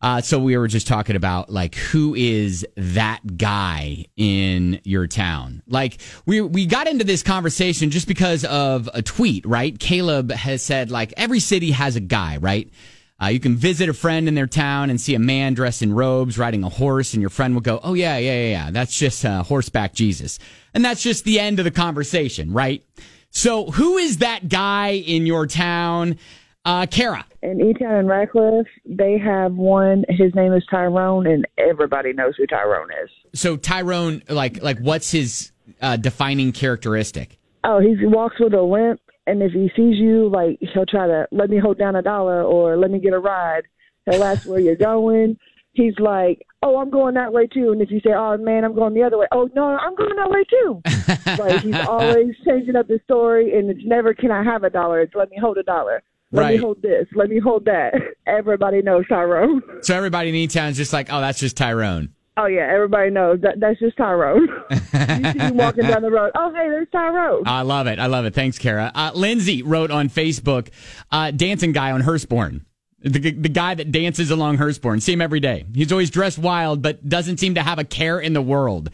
So we were just talking about, like, who is that guy in your town? Like, we got into this conversation just because of a tweet, right? Caleb has said, like, every city has a guy, right? You can visit a friend in their town and see a man dressed in robes riding a horse, and your friend will go, oh, yeah. That's just horseback Jesus. And that's just the end of the conversation, right? So who is that guy in your town? Kara. In E-Town and Radcliffe, they have one. His name is Tyrone, and everybody knows who Tyrone is. So Tyrone, like what's his defining characteristic? Oh, he walks with a limp, and if he sees you, like, he'll try to let me hold down $1 or let me get a ride. He'll ask where you're going. He's like, oh, I'm going that way too. And if you say, oh, man, I'm going the other way. Oh, no, I'm going that way too. Like, he's always changing up the story, and it's never, can I have $1? It's let me hold $1. Let me hold this. Let me hold that. Everybody knows Tyrone. So everybody in E-Town is just like, oh, that's just Tyrone. Oh, yeah. Everybody knows that's just Tyrone. You see him walking down the road. Oh, hey, there's Tyrone. I love it. Thanks, Kara. Lindsay wrote on Facebook, dancing guy on Hurstbourne. The guy that dances along Hurstbourne. See him every day. He's always dressed wild, but doesn't seem to have a care in the world.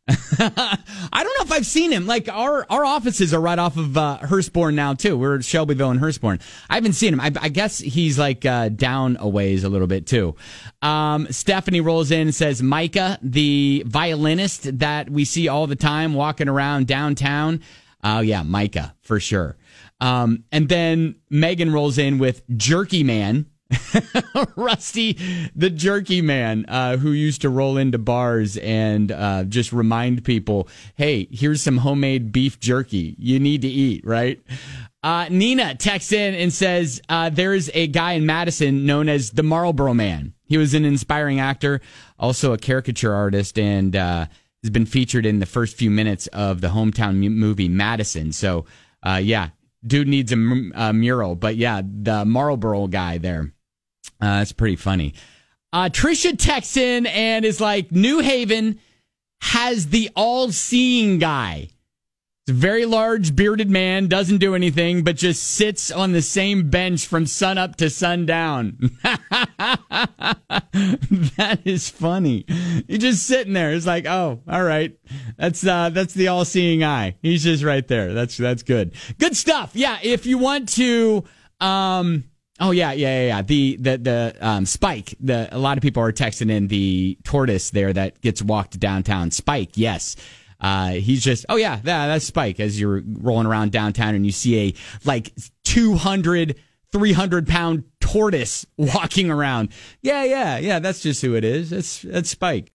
I don't know if I've seen him. Like, our offices are right off of Hurstbourne now too. We're at Shelbyville and Hurstbourne. I haven't seen him. I guess he's like down a ways a little bit too. Stephanie rolls in and says Micah, the violinist that we see all the time walking around downtown. Oh yeah, Micah for sure. And then Megan rolls in with Jerky Man. Rusty, the jerky man, who used to roll into bars and just remind people, hey, here's some homemade beef jerky you need to eat, right? Nina texts in and says there's a guy in Madison known as the Marlboro Man. He was an inspiring actor, also a caricature artist, and has been featured in the first few minutes of the hometown movie Madison. So, yeah, dude needs a mural. But, yeah, the Marlboro guy there. That's pretty funny. Trisha texts in and is like, New Haven has the all-seeing guy. It's a very large, bearded man, doesn't do anything, but just sits on the same bench from sun up to sundown. That is funny. He's just sitting there. It's like, oh, all right. That's the all-seeing eye. He's just right there. That's good. Good stuff. Yeah, if you want to... Oh yeah. The Spike. A lot of people are texting in the tortoise there that gets walked downtown. Spike, yes. He's just, oh yeah, that's Spike. As you're rolling around downtown and you see a like 200, 300-pound tortoise walking around. Yeah. That's just who it is. That's Spike.